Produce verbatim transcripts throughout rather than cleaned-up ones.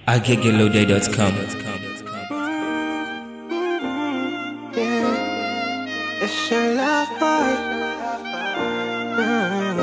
agege loaded dot com. Yeah, it's your love boy. Mm.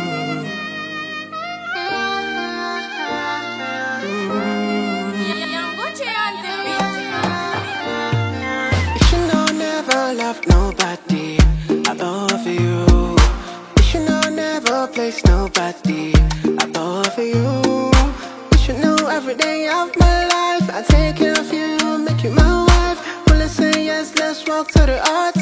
You should know never love nobody above you. You should know never place nobody above you. You should know every day of my life I take care of you, make you my wife. Will I say yes, let's walk to the altar.